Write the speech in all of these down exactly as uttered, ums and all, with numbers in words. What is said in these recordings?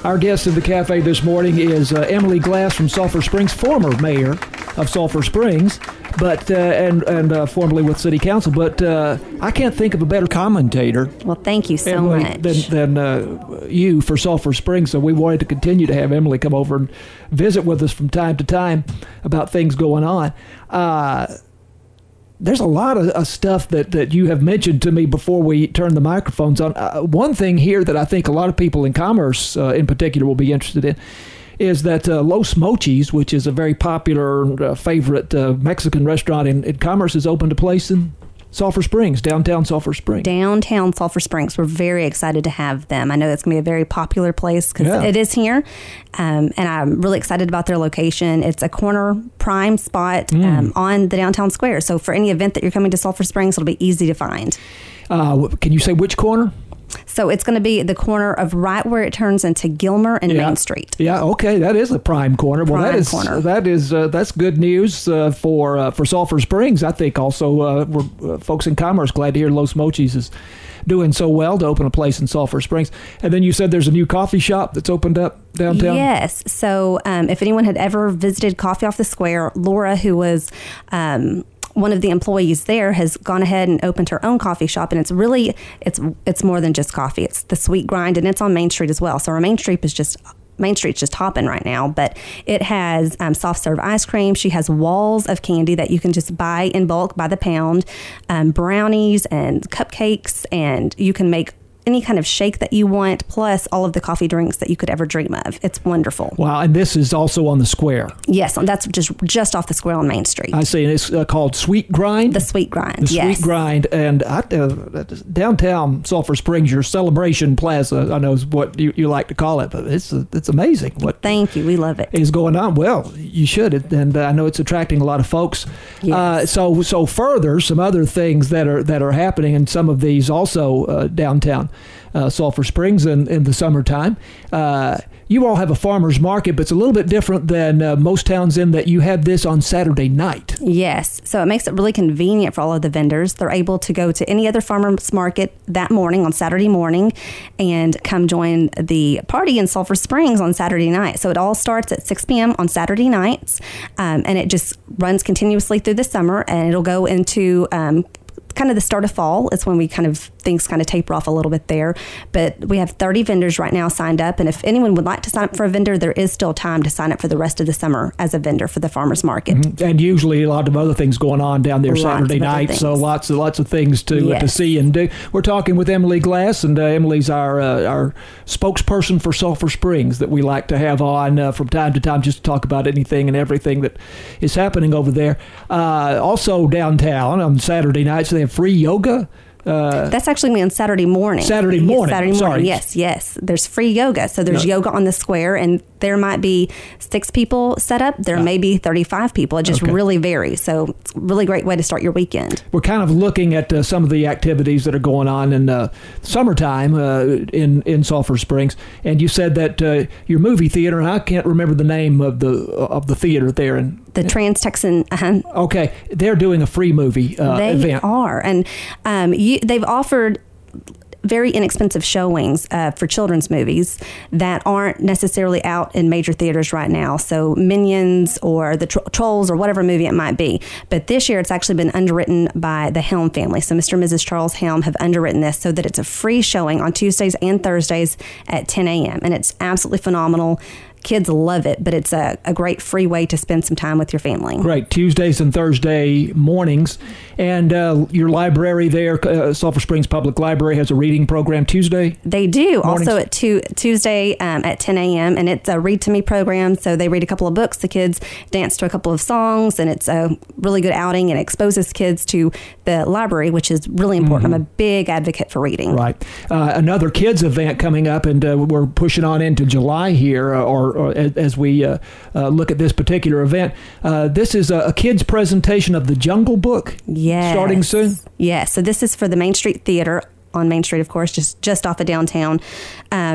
Our guest in the cafe this morning is uh, Emily Glass from Sulphur Springs, former mayor of Sulphur Springs, but uh, and and uh, formerly with City Council. But uh, I can't think of a better commentator. Well, thank you so Emily, much. Than, than uh, you for Sulphur Springs. So we wanted to continue to have Emily come over and visit with us from time to time about things going on. Uh, There's a lot of uh, stuff that, that you have mentioned to me before we turn the microphones on. Uh, one thing here that I think a lot of people in Commerce, uh, in particular, will be interested in is that uh, Los Mochis, which is a very popular uh, favorite uh, Mexican restaurant in, in Commerce, has opened a place in Sulphur Springs, downtown Sulphur Springs. Downtown Sulphur Springs. We're very excited to have them. I know it's going to be a very popular place because Yeah. it is here. Um, and I'm really excited about their location. It's a corner prime spot Mm. um, on the downtown square. So for any event that you're coming to Sulphur Springs, it'll be easy to find. Uh, can you say which corner? So it's going to be the corner of right where it turns into Gilmer and Yeah. Main Street. Yeah, okay, that is a prime corner. Well, that Prime is corner. that is uh, that's good news uh, for uh, for Sulphur Springs. I think also uh, we're uh, folks in Commerce glad to hear Los Mochis is doing so well to open a place in Sulphur Springs. And then you said there's a new coffee shop that's opened up downtown. Yes. So um, if anyone had ever visited Coffee Off the Square, Laura, who was um, one of the employees there, has gone ahead and opened her own coffee shop, and it's really it's it's more than just coffee. It's the Sweet Grind, and it's on Main Street as well. So our Main Street is just Main Street's just hopping right now, but it has um, soft serve ice cream. She has walls of candy that you can just buy in bulk by the pound, um, brownies and cupcakes, and you can make any kind of shake that you want, plus all of the coffee drinks that you could ever dream of. It's wonderful. Wow, and this is also on the square. Yes, that's just just off the square on Main Street. I see, and it's uh, called Sweet Grind. The Sweet Grind, The yes. Sweet Grind, and I, uh, downtown Sulphur Springs, your Celebration Plaza, I know is what you, you like to call it, but it's uh, it's amazing what Thank you. We love it. is going on. Well, you should, and uh, I know it's attracting a lot of folks. Yes. Uh, so so further, some other things that are that are happening, and some of these also uh, downtown uh, Sulphur Springs in, in the summertime. Uh, you all have a farmer's market, but it's a little bit different than uh, most towns in that you have this on Saturday night. Yes. So it makes it really convenient for all of the vendors. They're able to go to any other farmer's market that morning on Saturday morning and come join the party in Sulphur Springs on Saturday night. So it all starts at six p.m. on Saturday nights, um, and it just runs continuously through the summer, and it'll go into um, kind of the start of fall. It's when we kind of things kind of taper off a little bit there, but we have thirty vendors right now signed up, and if anyone would like to sign up for a vendor, there is still time to sign up for the rest of the summer as a vendor for the farmers market. Mm-hmm. And usually a lot of other things going on down there Lots Saturday of other night, so things. lots of lots of things to uh, to Yes. see and do. We're talking with Emily Glass, and uh, Emily's our uh, our spokesperson for Sulphur Springs that we like to have on uh, from time to time just to talk about anything and everything that is happening over there. Uh, also downtown on Saturday nights they have free yoga. Uh, That's actually me on Saturday morning. Saturday Yes, morning, Saturday morning. sorry. Yes, yes. There's free yoga. So there's No. yoga on the square, and there might be six people set up. There Yeah. may be thirty-five people. It just Okay. really varies. So it's a really great way to start your weekend. we're kind of looking at uh, some of the activities that are going on in uh, summertime uh, in in Sulphur Springs, and you said that uh, your movie theater. And I can't remember the name of the of the theater there. And The Trans-Texan, uh, okay, they're doing a free movie uh, they event. are. And um, you, they've offered very inexpensive showings uh, for children's movies that aren't necessarily out in major theaters right now. So Minions or the Tro- Trolls or whatever movie it might be. But this year it's actually been underwritten by the Helm family. So Mister and Missus Charles Helm have underwritten this so that it's a free showing on Tuesdays and Thursdays at ten a.m. And it's absolutely phenomenal. Kids love it, but it's a, a great free way to spend some time with your family. Great. Tuesdays and Thursday mornings. And uh, your library there, uh, Sulphur Springs Public Library, has a reading program Tuesday. They do. Mornings. Also at two, Tuesday um, at ten a.m. And it's a read to me program. So they read a couple of books. The kids dance to a couple of songs. And it's a really good outing and exposes kids to the library, which is really important. Mm-hmm. I'm a big advocate for reading. Right. Uh, another kids event coming up, and uh, we're pushing on into July here, uh, or, or as, as we uh, uh, look at this particular event. Uh, this is a, a kids presentation of the Jungle Book. Yes. Starting soon. Yes. So this is for the Main Street Theater on Main Street, of course, just just off of downtown. Um,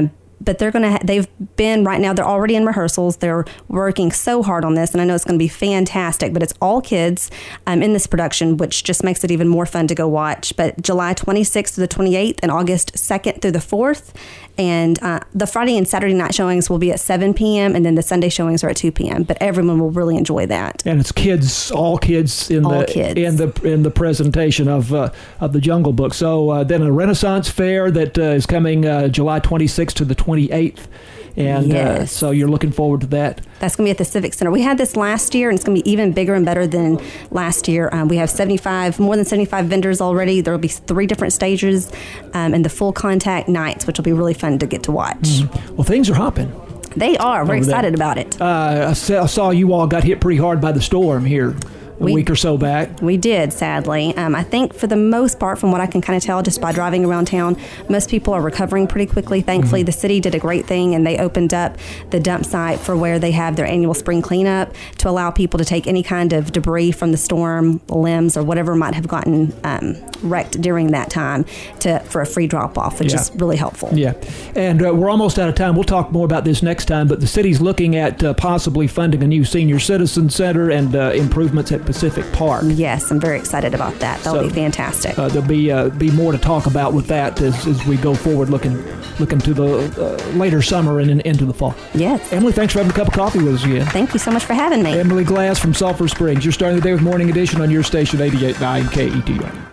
but they're going to, ha- they've been right now, they're already in rehearsals. They're working so hard on this, and I know it's going to be fantastic, but it's all kids um, in this production, which just makes it even more fun to go watch. But July twenty-sixth through the twenty-eighth and August second through the fourth. And uh, the Friday and Saturday night showings will be at seven p.m. and then the Sunday showings are at two p.m. But everyone will really enjoy that. And it's kids, all kids in all the kids. in the in the presentation of uh, of the Jungle Book. So uh, then a Renaissance Fair that uh, is coming uh, July twenty-sixth to the twenty-eighth. And yes. uh, so you're looking forward to that. That's going to be at the Civic Center. We had this last year, and it's going to be even bigger and better than last year. Um, we have seventy-five, more than seventy-five vendors already. There will be three different stages um, and the full contact nights, which will be really fun to get to watch. Mm-hmm. Well, things are hopping. They are. We're excited there. about it. Uh, I, saw, I saw you all got hit pretty hard by the storm here a we, week or so back. We did, sadly. Um, I think for the most part, from what I can kind of tell just by driving around town, most people are recovering pretty quickly. Thankfully, mm-hmm. the city did a great thing, and they opened up the dump site for where they have their annual spring cleanup to allow people to take any kind of debris from the storm, limbs, or whatever might have gotten um, wrecked during that time to for a free drop-off, which yeah. is really helpful. Yeah, and uh, we're almost out of time. We'll talk more about this next time, but the city's looking at uh, possibly funding a new senior citizen center and uh, improvements at Pacific Park. Yes, I'm very excited about that. That'll so, be fantastic. Uh, there'll be uh, be more to talk about with that as, as we go forward, looking looking to the uh, later summer and in, into the fall. Yes. Emily, thanks for having a cup of coffee with us again. Thank you so much for having me. Emily Glass from Sulphur Springs. You're starting the day with Morning Edition on your station, eighty-eight point nine K E T R.